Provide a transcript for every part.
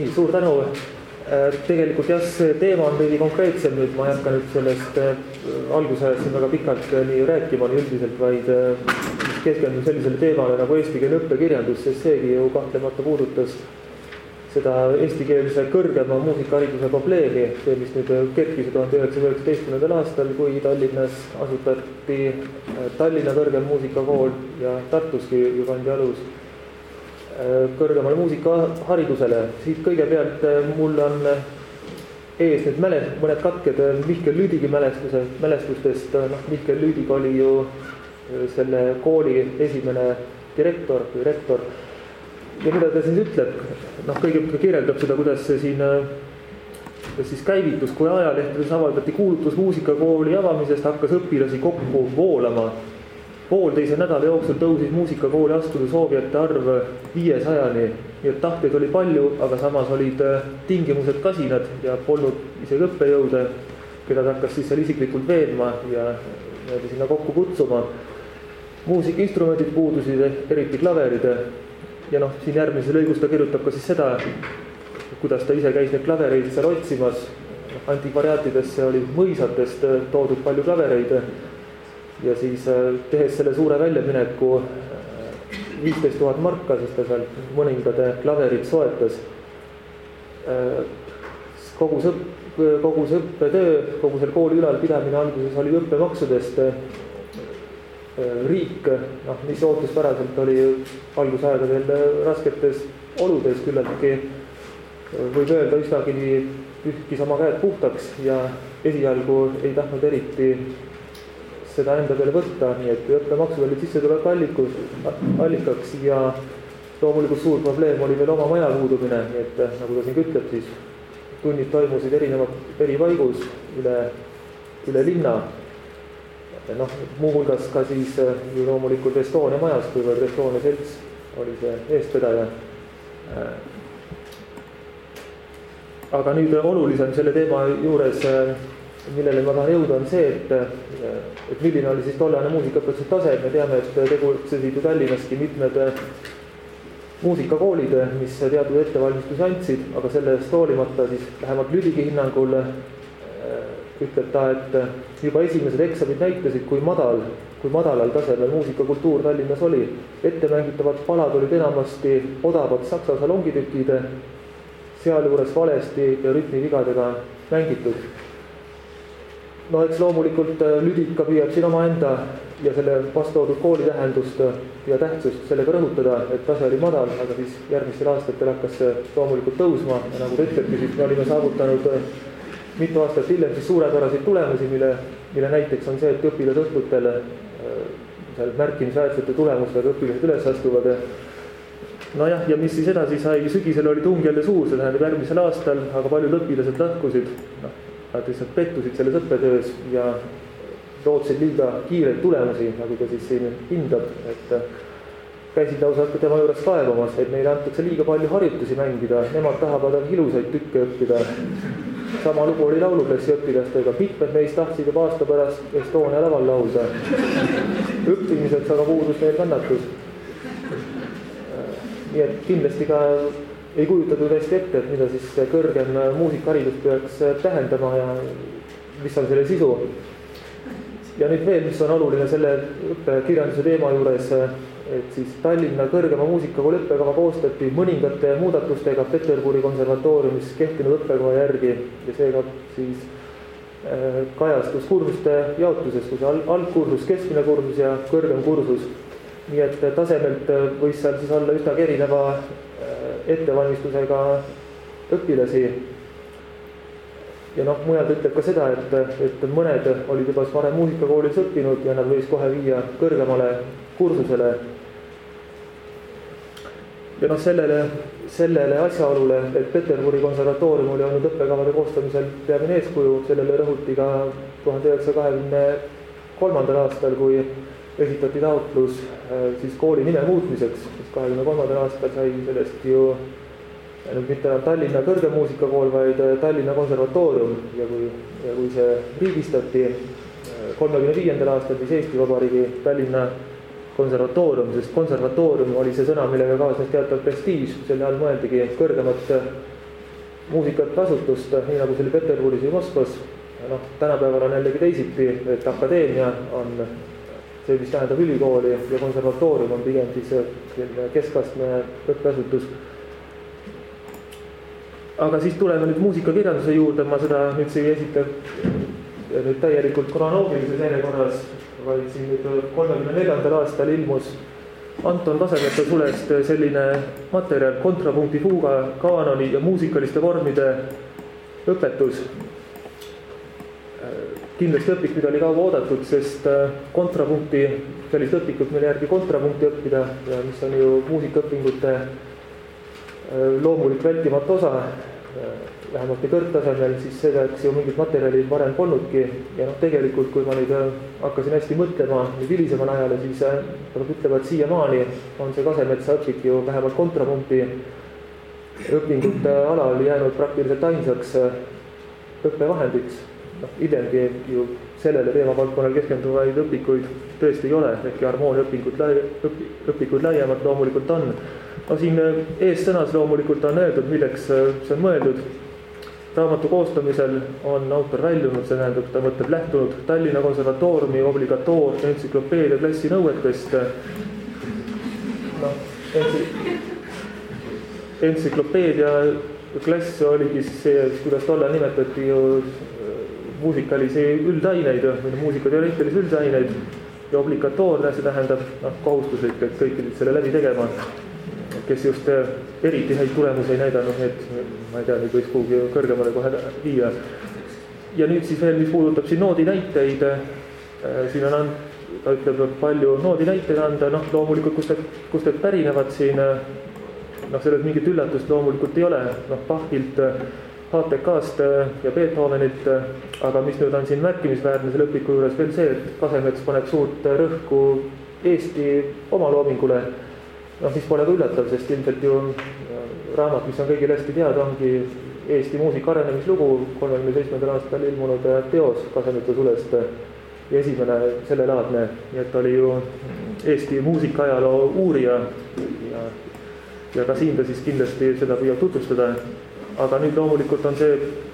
Suur tänu. Tegelikult jah, see teema on veidi konkreetsem nüüd, ma ei hakka nüüd sellest algusajast siin väga pikalt nii rääkima üldiselt, vaid keskendun sellisele teemale nagu eestikeelne õppekirjandus, sest seegi ju kahtlemata puudutas seda eestikeelse kõrgema muusikahariduse probleemi, see mis nüüd kerkis 1919. aastal, kui Tallinnas asutati Tallinna kõrgem muusikakool ja Tartuski ju pandi alus kõrgemale muusikaharidusele. Siit kõigepealt mul on ees nüüd mõned katked Mihkel Lüüdigi mälestustest. Mihkel Lüüdig oli ju selle kooli esimene direktor või rektor. Ja mida ta siis ütleb? Kõigepealt kirjeldab seda, kuidas see siin siis käivitus, kui ajalehtedes avaldati kuulutus muusikakooli avamisest, hakkas õpilasi kokku voolama. Poolteise nädala jooksul tõusis muusikakooli astuda soovijate arv 500-ni, nii et tahteid oli palju, aga samas olid tingimused kasinad ja polnud isegi õppejõude, keda ta hakkas siis seal isiklikult veenma ja sinna kokku kutsuma. Muusikainstrumendid puudusid, eriti klaverid. Ja siin järgmise lõigus ta kirjutab ka siis seda, kuidas ta ise käis neid klavereid seal otsimas. Antikvariaatidesse oli mõisatest toodud palju klavereid. Ja siis tehes selle suure väljamineku 15 000 marka, siis ta seal mõningade klaverid soetas. Kogu see õppetöö, kogu selle kooli ülalpidamine alguses oli õppemaksudest. Riik, mis ootuspäraselt oli algusaegadel rasketes oludes küllaltki, võib öelda üsnagi pühkis oma käed puhtaks ja esialgu ei tahtnud eriti seda enda peale võtta, nii et õppemaksud olid sissetulek allikaks ja loomulikult suur probleem oli veel oma maja puudumine, nii et nagu ta siin ütleb, siis tunnid toimusid eri paigus üle linna. Muuhulgas ka siis ju loomulikult Estonia majas, kuivõrd Estonia selts oli see eestvedaja. Aga nüüd olulisem selle teema juures, millele ma tahan jõuda, on see, et milline oli siis tollane muusikaõpetuse tase. Me teame, et tegutsesid ju Tallinnaski mitmed muusikakoolid, mis teatud ettevalmistusi andsid, aga sellest hoolimata siis vähemalt Lüdigi hinnangul ütleb ta, et juba esimesed eksamid näitasid, kui madalal tasemel muusikakultuur Tallinnas oli. Ettemängitavad palad olid enamasti odavad saksa salongitükid, sealjuures valesti ja rütmivigadega mängitud. Eks loomulikult Lüdig ka püüab siin omaenda ja selle vastoodud kooli tähendust ja tähtsust sellega rõhutada, et tase oli madal, aga siis järgmistel aastatel hakkas see loomulikult tõusma ja nagu ta ütlebki, siis me olime saavutanud mitu aastat hiljem siis suurepäraseid tulemusi, mille näiteks on see, et õpilasõhtutel seal märkimisväärsete tulemustega õpilased üles astuvad. Ja mis siis edasi sai, sügisel oli tung jälle suur, see tähendab järgmisel aastal, aga paljud õpilased lahkusid. Nad lihtsalt pettusid selles õppetöös ja lootsid liiga kiireid tulemusi, nagu ta siis siin hindab, et käisid lausa tema juures kaevamas, et neile antakse liiga palju harjutusi mängida, nemad tahavad ilusaid tükke õppida. Sama lugu oli lauluklassi õpilastega, mitmed meist tahtsid juba aasta pärast Estonia laval laulda. Õppimiseks aga puudus neil kannatus. Nii et kindlasti ka ei kujutatud hästi ette, et mida siis kõrgem muusikaharidus peaks tähendama ja mis on selle sisu. Ja nüüd veel, mis on oluline selle õppekirjanduse teema juures, et siis Tallinna kõrgema muusikakooli õppekava koostati mõningate muudatustega Peterburi konservatooriumis kehtinud õppekava järgi ja seega siis kajastus kursuste jaotuses, kus algkursus, keskmine kursus ja kõrgem kursus. Nii et tasemelt võis seal siis olla üsnagi erineva ettevalmistusega õpilasi. Ja mujalt ütleb ka seda, et mõned olid juba varem muusikakoolis õppinud ja nad võis kohe viia kõrgemale kursusele. Ja sellele asjaolule, et Peterburi konservatoorium oli olnud õppekavade koostamisel peamine eeskuju, sellele rõhuti ka 1923. aastal, kui esitati taotlus siis kooli nime muutmiseks, siis 23. aastal sai sellest ju mitte enam Tallinna kõrgem muusikakool, vaid Tallinna konservatoorium ja kui see riigistati 35. aastal siis Eesti Vabariigi Tallinna konservatoorium, sest konservatoorium oli see sõna, millega kaasnes teatav prestiiž, selle all mõeldigi kõrgemat muusikasutust, nii nagu see oli Peterburis või Moskvas. Noh, tänapäeval on jällegi teisiti, et akadeemia on see, mis tähendab ülikooli ja konservatoorium on pigem siis keskastme õppeasutus. Aga siis tuleme nüüd muusikakirjanduse juurde, ma seda nüüd ei esita nüüd täielikult kronoloogilises järjekorras, vaid siin nüüd 34. aastal ilmus Anton Kasemeta sulest selline materjal, kontrapunkti fuuga, kaanoni ja muusikaliste vormide õpetus. Kindlasti õpik, mida oli kaua oodatud, sest kontrapunkti, sellist õpikut, mille järgi kontrapunkti õppida, mis on ju muusikaõpingute loomulik vältimatu osa, vähemalt kõrgtasemel, siis selleks ju mingit materjali varem polnudki. Ja tegelikult, kui ma nüüd hakkasin hästi mõtlema nüüd hilisemal ajale, siis nad ütlevad siiamaani on see Kasemetsa õpik ju vähemalt kontrapunkti õpingute alal jäänud praktiliselt ainsaks õppevahendiks. Hiljemgi ju sellele teemavaldkonnal keskenduvaid õpikuid tõesti ei ole, ehkki harmooniaõpikuid laiemalt loomulikult on. No siin eessõnas loomulikult on öeldud, milleks see on mõeldud. Raamatu koostamisel on autor väljunud, see tähendab, ta mõtleb lähtunud Tallinna konservatooriumi obligatoor- ja entsüklopeedia klassi nõuetest. Entsüklopeedia klass oligi see, kuidas tollal nimetati ju muusikalisi üldaineid või muusikateoreetilisi üldaineid ja obligatoorne, see tähendab kohustuslik, et kõik pidid selle läbi tegema, kes just eriti häid tulemusi ei näidanud, et ma ei tea, nüüd võiks kuhugi kõrgemale kohe viia. Ja nüüd siis veel, mis puudutab siin noodi näiteid, siin on, ta ütleb, palju noodi näiteid anda, loomulikult, kust need pärinevad siin, selles mingit üllatust loomulikult ei ole, Bachilt, HTK-st ja Beethovenilt, aga mis nüüd on siin märkimisväärne selle õpiku juures veel see, et Kasemets paneb suurt rõhku Eesti oma loomingule, mis pole ka üllatav, sest ilmselt ju raamat, mis on kõigil hästi teada, ongi Eesti muusika arenemislugu 37. aastal ilmunud teos Kasemetsa sulest ja esimene sellelaadne, nii et oli ju Eesti muusikaajaloo uurija ja ka siin ta siis kindlasti seda püüab tutvustada. Aga nüüd loomulikult on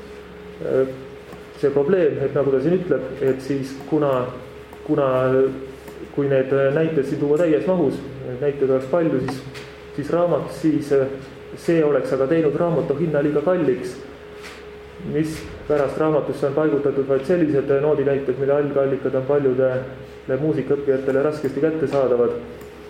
see probleem, et nagu ta siin ütleb, et siis kui need näited siin tuua täies mahus, näiteid oleks palju, siis raamat, siis see oleks aga teinud raamatu hinna liiga kalliks, mis pärast raamatusse on paigutatud vaid sellised noodinäited, mille algallikad on paljudele muusikaõppijatele raskesti kättesaadavad.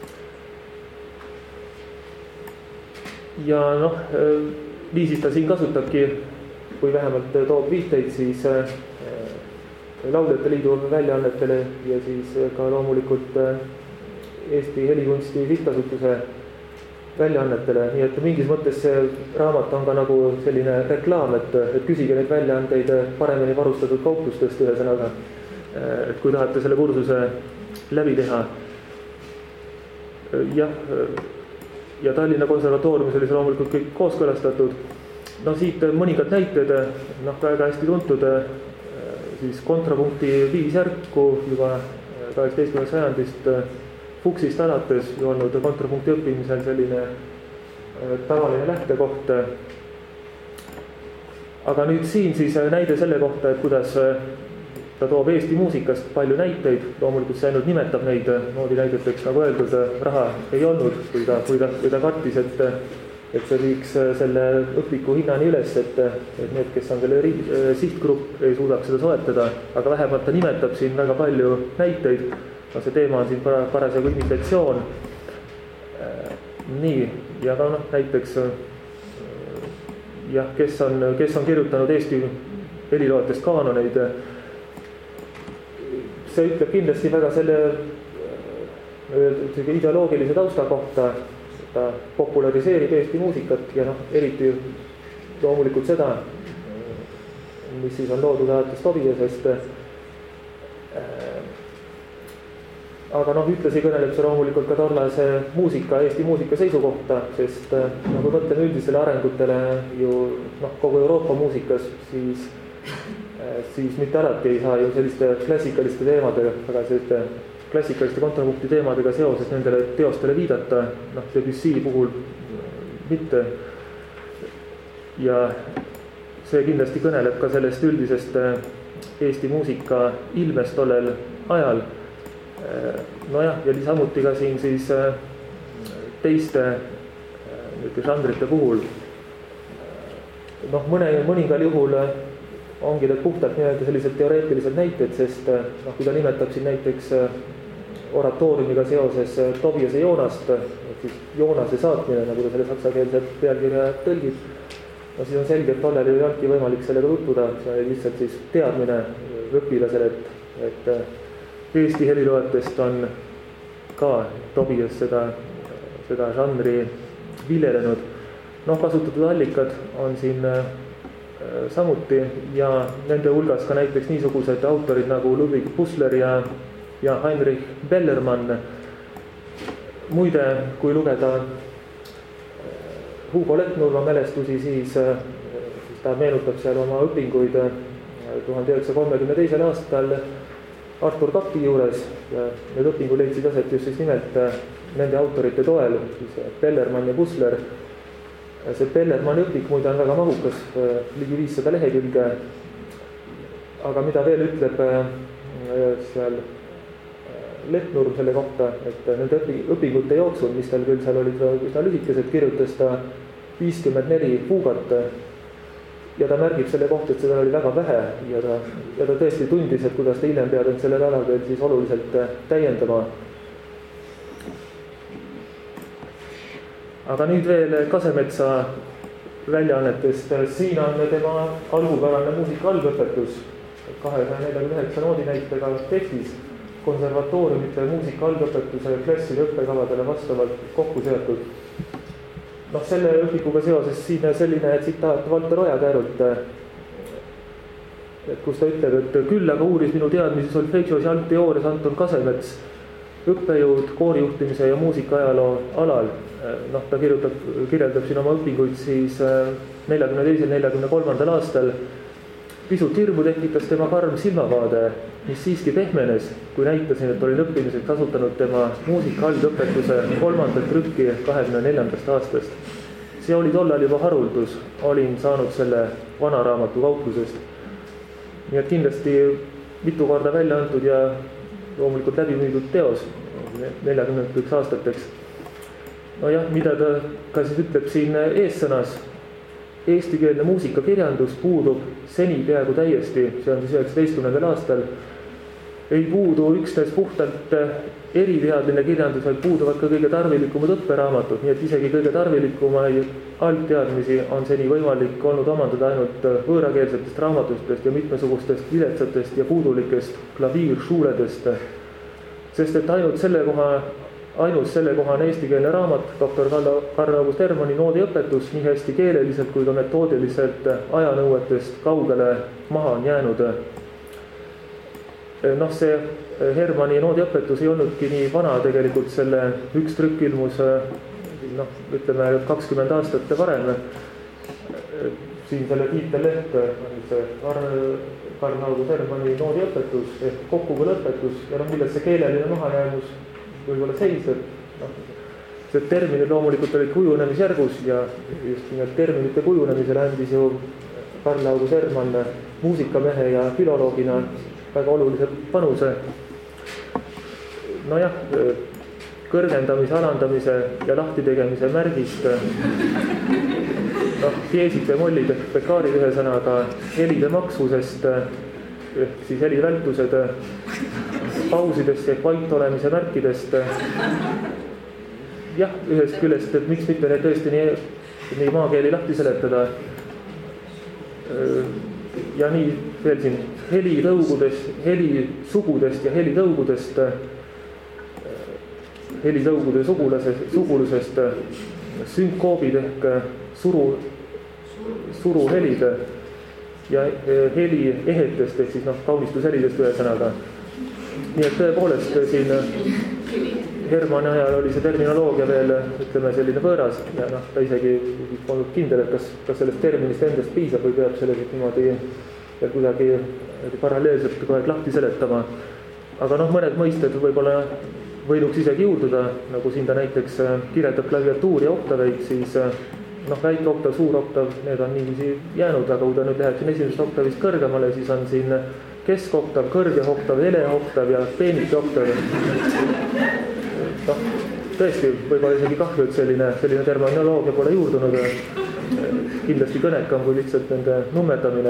Ja niisiis ta siin kasutabki, kui vähemalt toob viiteid, siis Lauljate Liidu väljaannetele ja siis ka loomulikult Eesti Helikunsti Sihtasutuse väljaannetele, nii et mingis mõttes see raamat on ka nagu selline reklaam, et küsige neid väljaandeid paremini varustatud kauplustest ühesõnaga, et kui tahate selle kursuse läbi teha. Ja Tallinna konservatooriumis oli see loomulikult kõik kooskõlastatud. Siit mõningad näited, väga hästi tuntud siis kontrapunkti 5 järku juba 18. sajandist Fuchsist alates ju olnud kontrapunkti õppimisel selline tavaline lähtekoht. Aga nüüd siin siis näide selle kohta, et kuidas ta toob Eesti muusikast palju näiteid, loomulikult see ainult nimetab neid noodi näideteks, nagu öeldud, raha ei olnud, kui ta kartis, et see viiks selle õpiku hinnani üles, et need, kes on selle sihtgrupp, ei suudaks seda soetada, aga vähemalt ta nimetab siin väga palju näiteid, see teema on siin parasjagu imitatsioon. Nii, ja ka näiteks kes on kirjutanud Eesti heliloojatest kaanoneid, see ütleb kindlasti väga selle ideoloogilise tausta kohta, ta populariseerib Eesti muusikat ja eriti loomulikult seda, mis siis on loodud alates Tobiasest. Aga ühtlasi kõneleb see loomulikult ka tollase muusika, Eesti muusika seisukohta, sest kui mõtleme üldisele arengutele ju kogu Euroopa muusikas, siis mitte alati ei saa ju selliste klassikaliste teemadega, aga selliste klassikaliste kontrapunkti teemadega seoses nendele teostele viidata, Debussy puhul mitte. ja see kindlasti kõneleb ka sellest üldisest Eesti muusika ilmest tollel ajal. Nojah, ja samuti ka siin siis teiste žanrite puhul. Mõningal juhul ongi need puhtalt sellised teoreetilised näited, sest kui ta nimetab siin näiteks oratooriumiga seoses Tobiase Joonast, siis Joonase saatmine, nagu ta selle saksakeelse pealkirja tõlgib, siis on selge, et tollel ei olnudki võimalik sellega tutvuda, see oli lihtsalt siis teadmine õpilasele, et Eesti heliloojatest on ka Tobias seda žanri viljelenud. Kasutatud allikad on siin samuti ja nende hulgas ka näiteks niisugused autorid nagu Ludwig Pussler ja Heinrich Bellermann. Muide, kui lugeda Hugo Lettnurva mälestusi, siis ta meenutab seal oma õpinguid 1932. aastal Artur Kappi juures ja need õpingud leidsid aset just siis nimelt nende autorite toel, siis Bellermann ja Pussler. See Bellermanni õpik muide on väga mahukas, ligi 500 lehekülge, aga mida veel ütleb seal Lettnurm selle kohta, et nende õpingute jooksul, mis tal küll seal olid üsna lühikesed, kirjutas ta 54 fuugat ja ta märgib selle kohta, et seda oli väga vähe ja ta tõesti tundis, et kuidas ta hiljem peab end sellel alal veel siis oluliselt täiendama. Aga nüüd veel Kasemetsa väljaannetest. Siin on tema algupärane muusika algõpetus 249 noodi näitega tekstis konservatooriumite muusika algõpetuse klasside õppekavadele vastavalt kokku seotud. Selle õpikuga seoses siin selline tsitaat Valter Ojakäärult, kus ta ütleb, et küll aga uuris minu teadmisi solfeggios ja altteoorias Anton Kasemets, õppejõud koorijuhtimise ja muusika-ajaloo alal. Ta kirjeldab siin oma õpinguid siis 42-43 aastal. Pisut hirmu tekitas tema karm silmavaade, mis siiski pehmenes, kui näitasin, et olin õppimiseks kasutanud tema muusika algõpetuse 3. trükki 24. aastast. See oli tollal juba haruldus, olin saanud selle vanaraamatu kauplusest. Nii et kindlasti mitu korda välja antud ja loomulikult läbi müüdud teos 40 aastateks. Mida ta ka siis ütleb siin eessõnas, eestikeelne muusikakirjandus puudub seni peaaegu täiesti, see on siis 19. aastal, ei puudu üksnes puhtalt eriteadline kirjandus, vaid puuduvad ka kõige tarvilikumad õpperaamatud, nii et isegi kõige tarvilikumaid altteadmisi on seni võimalik olnud omandada ainult võõrakeelsetest raamatustest ja mitmesugustest viletsatest ja puudulikest klaviirshuuledest, sest et ainult sellekohane eestikeelne raamat, doktor Karl August Hermanni noodiõpetus nii hästi keeleliselt kui ka metoodiliselt ajanõuetest kaugele maha on jäänud. See Hermanni noodiõpetus ei olnudki nii vana, tegelikult selle üks trükk ilmus ütleme 20 aastat varem. Siin selle tiitelleht, Karl August Hermanni noodiõpetus ehk kokkuvõõõpetus ja milles see keeleline mahajäämus võib-olla seiseb. See terminid loomulikult olid kujunemisjärgus ja just nimelt terminite kujunemisele andis ju Karl August Hermann muusikamehe ja filoloogina väga olulise panuse. Kõrgendamise, alandamise ja lahtitegemise märgist, pjeesid või mollid ehk bekaarid ühe sõnaga helide maksvusest, ehk siis heli vältused, pausidest ehk vait olemise märkidest. Ühest küljest, et miks mitte need tõesti nii maakeeli lahti seletada. Ja nii veel siin helitõugudest, helisugudest ja helitõugudest, helitõugude sugulusest, sünkkoobid ehk suruhelid ja heli ehetest ehk siis kaunistushelidest ühe sõnaga. Nii et tõepoolest siin Hermanni ajal oli see terminoloogia veel, ütleme, selline võõras ja ta isegi olnud kindel, et kas sellest terminist endast piisab või peab selle niimoodi ja kuidagi paralleelselt kogu aeg lahti seletama. Aga mõned mõisted võib-olla võinuks isegi juurduda, nagu siin ta näiteks kirjeldab klaviatuuri ja oktaveid, siis väike oktav, suur oktav, need on niiviisi jäänud, aga kui ta nüüd läheb siin esimesest oktavist kõrgemale, siis on siin keskoktav, kõrge oktav, hele oktav ja peenike oktav. Tõesti, võib-olla isegi kahju, et selline terminoloogia pole juurdunud. Kindlasti kõnekam kui lihtsalt nende nummerdamine.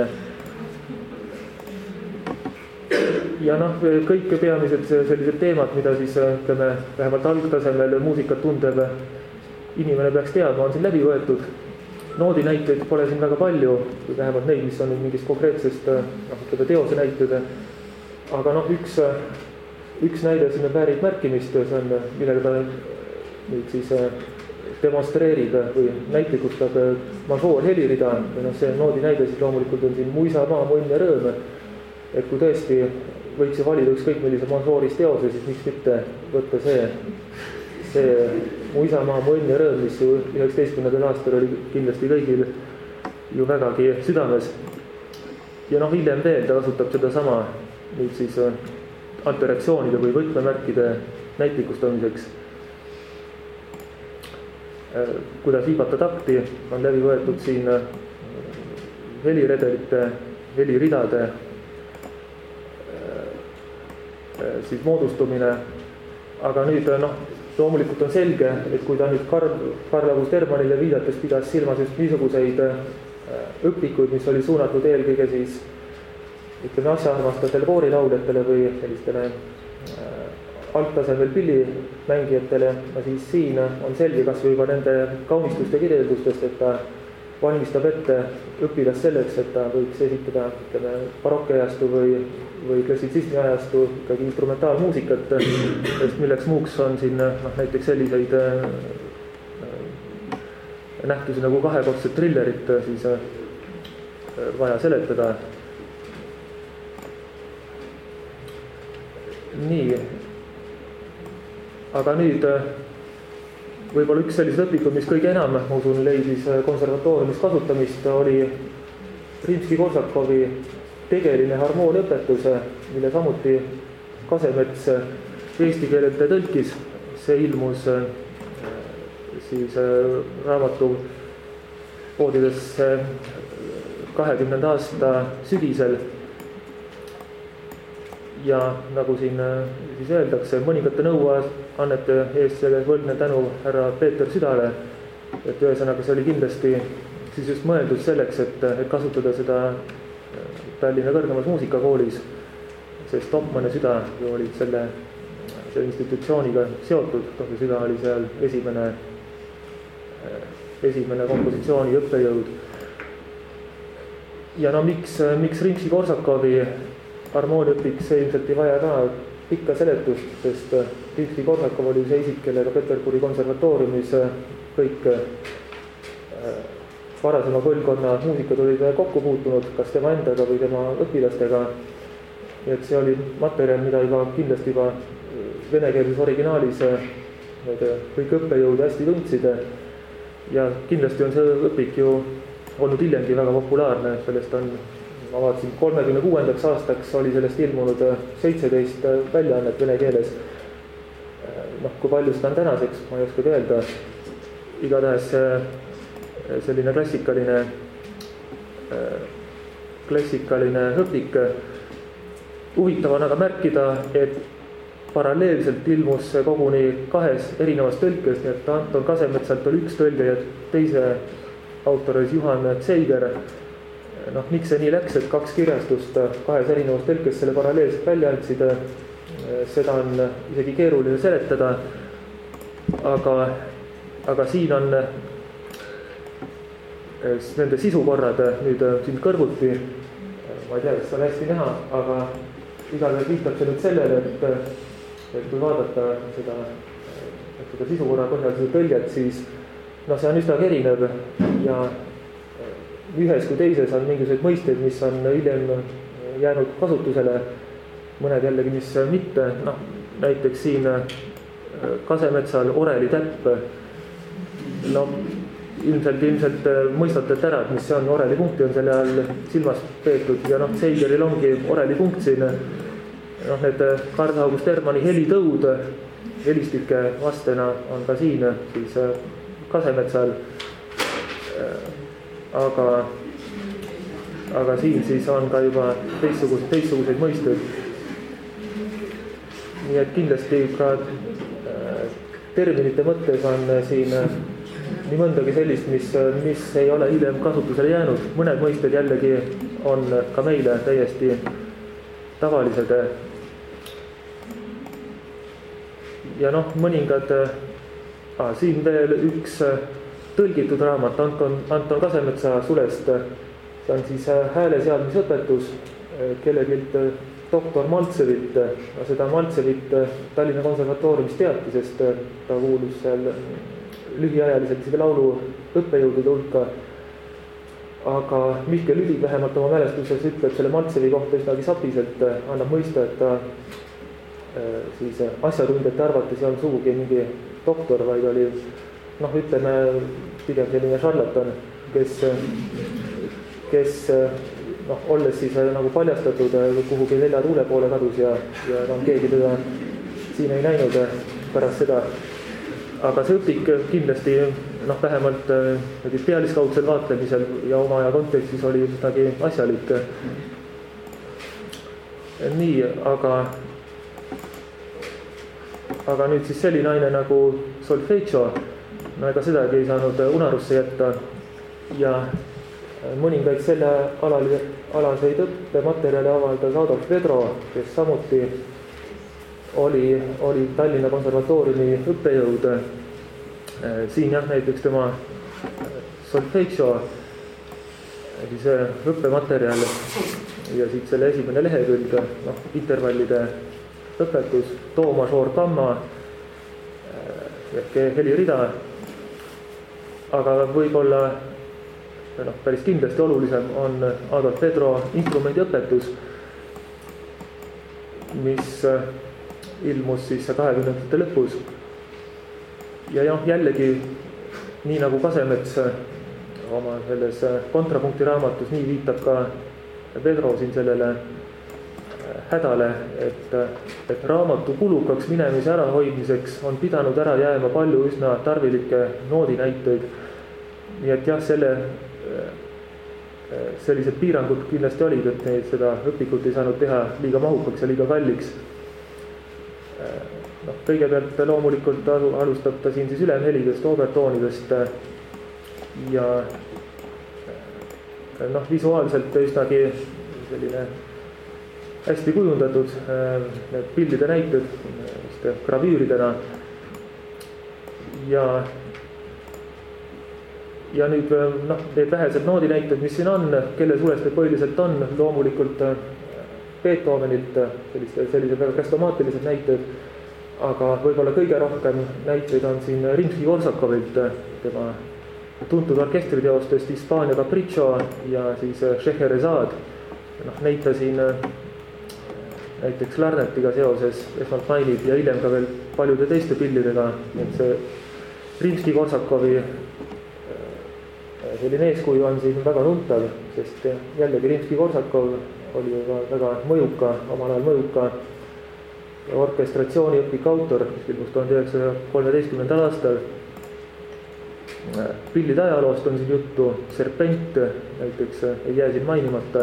Ja kõik peamised sellised teemad, mida siis ütleme, vähemalt algtasemel muusikat tundev inimene peaks teadma, on siin läbi võetud. Noodi näiteid pole siin väga palju, vähemalt neid, mis on mingist konkreetsest teose näited. Aga üks näide sinna väärib märkimist, see on, millega ta nüüd siis demonstreerib või näitlikustab mažoor helirida. See noodi näide siis loomulikult on siin muisa, maa, mõnn ja rõõm. Et kui tõesti võiks ju valida ükskõik millise mažooris teose, siis miks mitte võtta see muisamaa, mõnn ja rõõm, mis ju 19. aastal oli kindlasti kõigil ju vägagi südames. Ja hiljem veel ta kasutab seda sama nüüd siis alteratsioonide või võtmemärkide näitlikustamiseks. Kuidas viibata takti on läbi võetud siin heliredelite, heliridade siis moodustumine, aga nüüd loomulikult on selge, et kui ta nüüd Karl August Hermannile viidates pidas silmas just niisuguseid õpikuid, mis oli suunatud eelkõige siis ütleme asjaarmastatele koorilauljatele või sellistele alttasemel pillimängijatele, siis siin on selge kas või juba nende kaunistuste kirjeldustest, et ta valmistab ette õpilast selleks, et ta võiks esitada barokkiajastu või klassitsismi ajastu ikkagi instrumentaalmuusikat, sest milleks muuks on siin näiteks selliseid nähtusi nagu kahekordset trillerit siis vaja seletada. Nii, aga nüüd võib-olla üks sellised õpikud, mis kõige enam, ma usun, leidis konservatooriumis kasutamist, oli Rimski-Korsakovi tegeline harmooniaõpetus, mille samuti Kasemets eesti keelelt tõlkis. See ilmus siis raamatu poodidesse 20. aasta sügisel. Ja nagu siin siis öeldakse, mõningate nõuannete eest selle võlgne tänu härra Peeter Südale, et ühesõnaga see oli kindlasti siis just mõeldud selleks, et kasutada seda Tallinna kõrgemas muusikakoolis, sest Topman ja Süda ju olid selle institutsiooniga seotud, Topman Süda oli seal esimene kompositsiooni õppejõud. Ja miks Rimski-Korsakovi harmooniaõpik, see ilmselt ei vaja ka pikka seletust, sest Rimski-Korsakov oli see isik, kellega Peterburi konservatooriumis kõik varasema põlvkonna muusikud olid kokku puutunud, kas tema endaga või tema õpilastega. Et see oli materjal, mida kindlasti juba venekeelses originaalis kõik õppejõud hästi tundsid. Ja kindlasti on see õpik ju olnud hiljemgi väga populaarne, sellest on, ma vaatasin, 36. aastaks oli sellest ilmunud 17 väljaannet vene keeles. Kui palju seda on tänaseks, ma ei oska öelda. Igatahes selline klassikaline õpik. Huvitav on aga märkida, et paralleelselt ilmus koguni 2 erinevas tõlkes, nii et Anton Kasemetsalt oli üks tõlge ja teise autor oli Juhan Zeiger. Miks see nii läks, et 2 kirjastust 2 erinevas tõlkes selle paralleelselt välja andsid, seda on isegi keeruline seletada, aga siin on nende sisukorrad nüüd siin kõrvuti, ma ei tea, kas on hästi näha, aga igatahes viitab see nüüd sellele, et kui vaadata seda sisukorra põhjal seda tõlget, siis see on üsna erinev ja ühes kui teises on mingisuguseid mõisteid, mis on hiljem jäänud kasutusele, mõned jällegi, mis mitte. Näiteks siin Kasemetsal oreli täpp. Ilmselt mõistatate ära, et mis see on, oreli punkti on selle all silmas peetud ja Zeigeril ongi oreli punkt siin. Need Karl August Hermanni helitõud helistike vastena on ka siin siis Kasemetsal. aga siin siis on ka juba teistsuguseid mõisteid. Nii et kindlasti ka terminite mõttes on siin nii mõndagi sellist, mis ei ole hiljem kasutusele jäänud. Mõned mõisted jällegi on ka meile täiesti tavalised. Ja mõningad, siin veel üks tõlgitud raamat Anton Kasemetsa sulest. See on siis hääleseadmisõpetus kellegilt doktor Maltsevit. Seda Maltsevit Tallinna konservatooriumis teati, sest ta kuulus seal lühiajaliselt isegi laulu õppejõudude hulka. Aga Mihkel Ülig vähemalt oma mälestuses ütleb selle Maltsevi kohta üsnagi sapiselt, annab mõista, et ta siis asjatundjate arvates ei olnud sugugi mingi doktor, vaid oli ütleme pigem selline šarlatan, kes olles siis nagu paljastatud kuhugi nelja tuule poole kadus ja keegi teda siin ei näinud pärast seda. Aga see õpik kindlasti vähemalt pealiskaudsel vaatlemisel ja oma aja kontekstis oli üsnagi asjalik. Nii, aga nüüd siis selline aine nagu solfeggio, ega sedagi ei saanud unarusse jätta ja mõningaid selle alaseid õppematerjali avaldas Adolf Vedro, kes samuti oli Tallinna konservatooriumi õppejõud. Siin näiteks tema solfeggio oli see õppematerjal ja siit selle esimene lehekülg, intervallide õpetus, do major gamma ehk helirida, aga võib-olla päris kindlasti olulisem on Adolf Vedro instrumendiõpetus, mis ilmus siis 20. lõpus. Ja jällegi, nii nagu Kasemets oma selles kontrapunkti raamatus, nii viitab ka Vedro siin sellele hädale, et raamatu kulukaks minemise ärahoidmiseks on pidanud ära jääma palju üsna tarvilikke noodinäiteid. Nii et jah, sellised piirangud kindlasti olid, et seda õpikut ei saanud teha liiga mahukaks ja liiga kalliks. Kõigepealt loomulikult alustab ta siin siis ülemhelidest, obertoonidest ja visuaalselt üsnagi selline hästi kujundatud need pildide näited gravüüridena ja nüüd need vähesed noodinäited, mis siin on, kelle sulest need põhiliselt on, loomulikult Beethovenilt sellised väga krestomaatilised näited, aga võib-olla kõige rohkem näiteid on siin Rimski-Korsakovilt, tema tuntud orkestriteostest Hispaania Capriccio ja siis Scheherazade. Neid ta siin näiteks Larnetiga seoses esmalt mainib ja hiljem ka veel paljude teiste pillidega, et see Rimski-Korsakovi selline eeskuju on siin väga tuntav, sest jällegi Rimski-Korsakov oli väga mõjuka, omal ajal mõjuka orkestratsiooni õpiku autor, mis ilmus 1913. aastal. Pillide ajaloost on siin juttu, Serpent näiteks ei jää siin mainimata.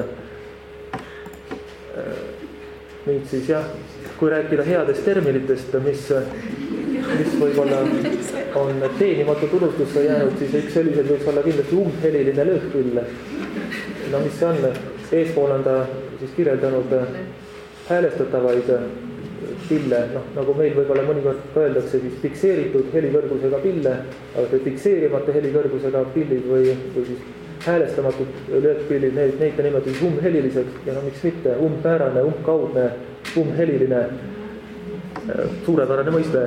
Nüüd siis jah, kui rääkida headest terminitest, mis võib-olla on teenimatu tunnustuse jäänud, siis üks sellised võiks olla kindlasti umbheliline löökpill. Mis see on? Eespool on ta siis kirjeldanud häälestatavaid pille, nagu meil võib-olla mõnikord ka öeldakse, siis fikseeritud helikõrgusega pille, aga see fikseerimata helikõrgusega pillid või siis häälestamatud löökpillid, neid ta niimoodi umbheliliseks ja miks mitte, umbmäärane, umbkaudne, umbheliline, suurepärane mõiste.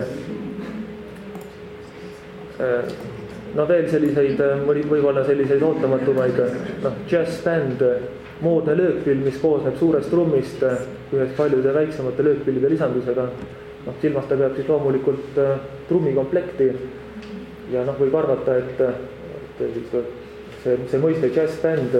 Veel selliseid, võib-olla selliseid ootamatumaid, jazz band, moodne löökpill, mis koosneb suurest trummist, ühes paljude väiksemate löökpillide lisandusega. Silmas ta peab siis loomulikult trummikomplekti ja võib arvata, et see mõiste jazz band,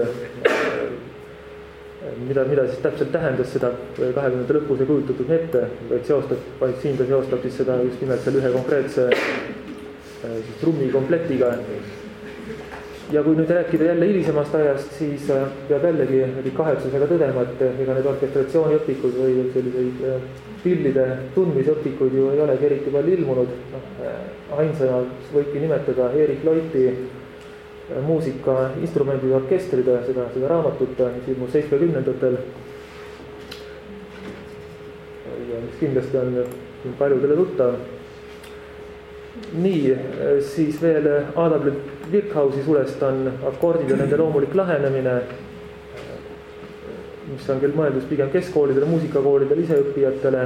mida siis täpselt tähendas seda 20. lõpus ei kujutatud ette, vaid siin ta seostab siis seda just nimelt selle ühe konkreetse trummikomplektiga. Ja kui nüüd rääkida jälle hilisemast ajast, siis peab jällegi kahetsusega tõdema, et ega need orkestratsiooniõpikud või selliseid pillide tundmisõpikuid ju ei olegi eriti palju ilmunud. Ainsana võibki nimetada Erik Loiti muusika instrumendid ja orkestrid, seda raamatut, mis ilmus 70-ndatel. Ja mis kindlasti on paljudele tuttav. Nii, siis veel Adam Wirkhausi sulest on akordid ja nende loomulik lahenemine, mis on küll mõeldus pigem keskkoolidele, muusikakoolidele, iseõppijatele.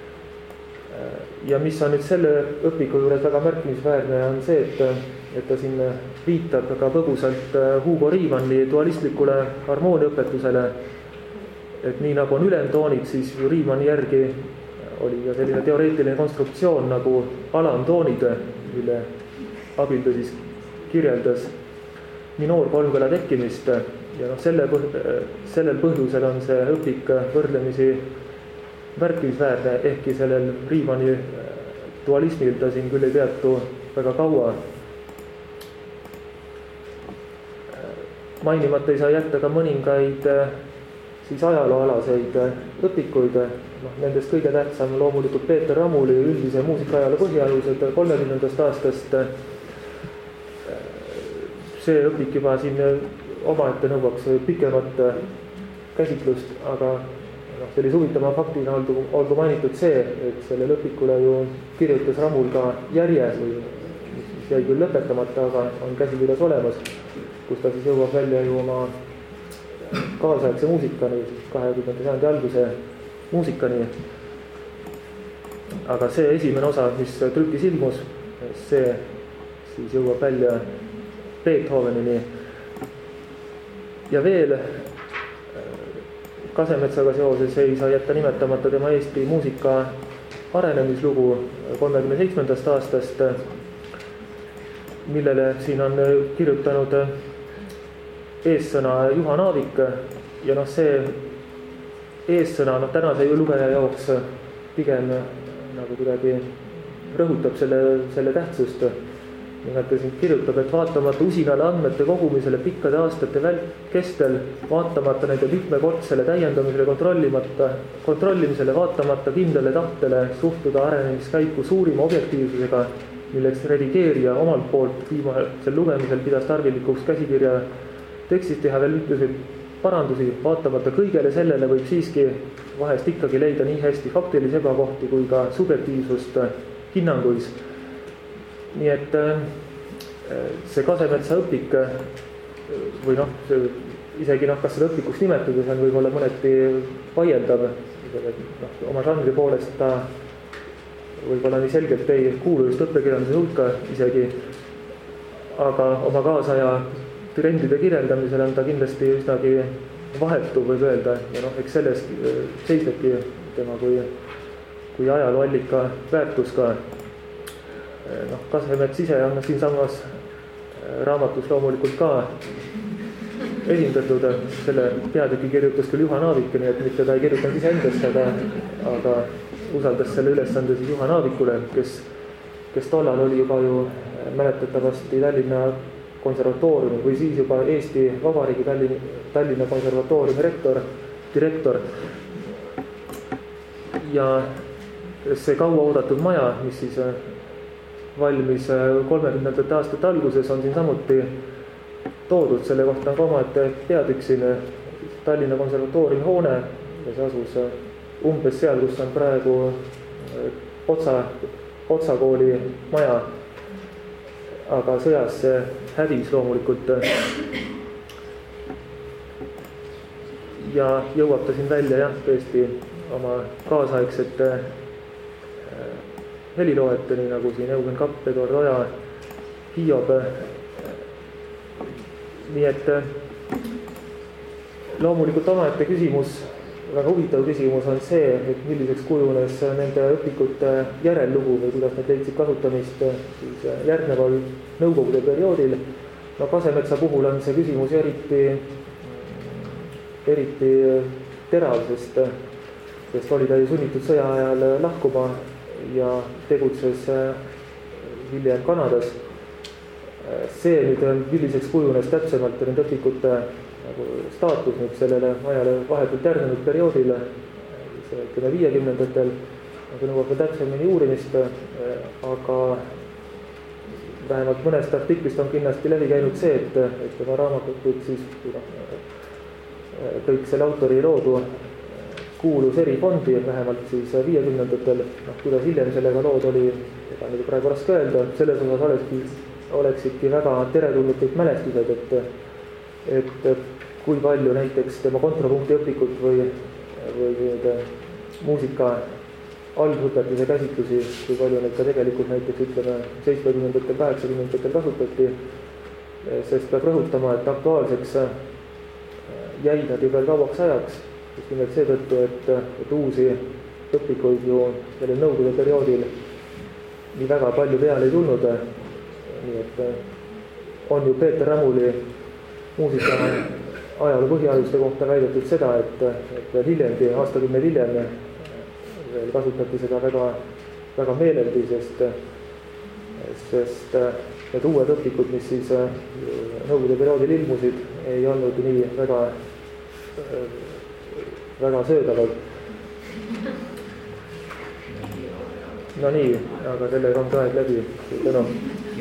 Ja mis on nüüd selle õpiku juures väga märkimisväärne on see, et ta siin viitab väga põgusalt Hugo Riemanni dualistlikule harmooniaõpetusele. Et nii nagu on ülemtoonid, siis Riemanni järgi oli ka selline teoreetiline konstruktsioon nagu alamtoonid, mille abil ta siis kirjeldas minoorkolmkõla tekkimist. Ja sellel põhjusel on see õpik võrdlemisi märkimisväärne, ehkki sellel Riemanni dualismil ta siin küll ei peatu väga kaua. Mainimata ei saa jätta ka mõningaid siis ajalooalaseid õpikuid. Nendest kõige tähtsam loomulikult Peeter Ramuli üldise muusikaajalo põhialused 30. aastast. See õpik juba siin omaette nõuaks pikemat käsitlust, aga sellise huvitava faktina olgu mainitud see, et sellele õpikule ju kirjutas Ramul ka järje, mis jäi küll lõpetamata, aga on käsikirjas olemas, kus ta siis jõuab välja ju oma kaasaegse muusikani, 20. sajandi alguse muusikani. Aga see esimene osa, mis trükis ilmus, see siis jõuab välja Beethovenini. Ja veel Kasemetsaga seoses ei saa jätta nimetamata tema Eesti muusika arenemislugu 37. aastast, millele siin on kirjutanud eessõna Juhan Aavik. Ja see eessõna tänase lugeja jaoks pigem nagu kuidagi rõhutab selle tähtsust. Nimelt ta siin kirjutab, et vaatamata usinale andmete kogumisele pikkade aastate kestel, vaatamata nende mitmekordsele täiendamisele kontrollimisele, vaatamata kindlale tahtele suhtuda arenemiskäiku suurima objektiivsusega, milleks redigeerija omalt poolt viimasel lugemisel pidas tarvilikuks käsikirja tekstist teha veel mitmeid parandusi, vaatamata kõigele sellele võib siiski vahest ikkagi leida nii hästi faktilisi ebakohti kui ka subjektiivsust hinnanguis. Nii et see Kasemetsa õpik või isegi kas seda õpikuks nimetades on võib-olla mõneti vaieldav, oma žanri poolest ta võib-olla nii selgelt ei kuulu just õppekirjanduse hulka isegi, aga oma kaasaja trendide kirjeldamisel on ta kindlasti üsnagi vahetu, võib öelda, ja eks selles seisnebki tema kui ajalooallika väärtus ka. Kasemets ise on siinsamas raamatus loomulikult ka esindatud, selle peatüki kirjutas küll Juhan Aavik, nii et mitte ta ei kirjutanud ise endasse, aga usaldas selle ülesande siis Juhan Aavikule, kes tollal oli juba ju mäletatavasti Tallinna konservatooriumi või siis juba Eesti Vabariigi Tallinna konservatooriumi direktor. Ja see kaua oodatud maja, mis siis valmis 30. aastate alguses, on siin samuti toodud, selle kohta on ka omaette peatükk siin Tallinna konservatooriumi hoone ja see asus umbes seal, kus on praegu Otsa kooli maja, aga sõjas see hävis loomulikult ja jõuab ta siin välja tõesti oma kaasaegsete heliloojateni, nagu siin Eugen Kapp, Eduard Oja, Hiob. Nii et loomulikult omaette küsimus, väga huvitav küsimus on see, et milliseks kujunes nende õpikute järellugu või kuidas need leidsid kasutamist siis järgneval nõukogude perioodil. Kasemetsa puhul on see küsimus eriti terav, sest oli ta ju sunnitud sõja ajal lahkuma ja tegutses hiljem Kanadas. See nüüd, milliseks kujunes täpsemalt nende õpikute nagu staatus nüüd sellele ajale vahetult järgnenud perioodile, 50-ndatel, aga nõuab täpsemini uurimist, aga vähemalt mõnest artiklist on kindlasti läbi käinud see, et tema raamatud siis kõik selle autori loodu kuulus erifondi, vähemalt siis 50-ndatel, kuidas hiljem sellega lood oli, ega nüüd praegu raske öelda, selles osas oleksidki väga teretulnud kõik mälestused, et kui palju näiteks tema kontrapunkti õpikut või muusika algõpetuse käsitlusi, kui palju neid ka tegelikult näiteks ütleme 70-ndatel, 80-ndatel kasutati, sest peab rõhutama, et aktuaalseks jäid nad ju veel kauaks ajaks, just nimelt seetõttu, et uusi õpikuid ju sellel nõukogude perioodil nii väga palju peale ei tulnud, nii et on ju Peeter Rämuli muusika ajaloo põhialuste kohta väidetud seda, et veel hiljemgi, aastakümneid hiljem veel kasutati seda väga, väga meeleldi, sest need uued õpikud, mis siis nõukogude perioodil ilmusid, ei olnud nii väga, väga söödavad. No nii, aga sellega on ka aeg läbi. Tänan.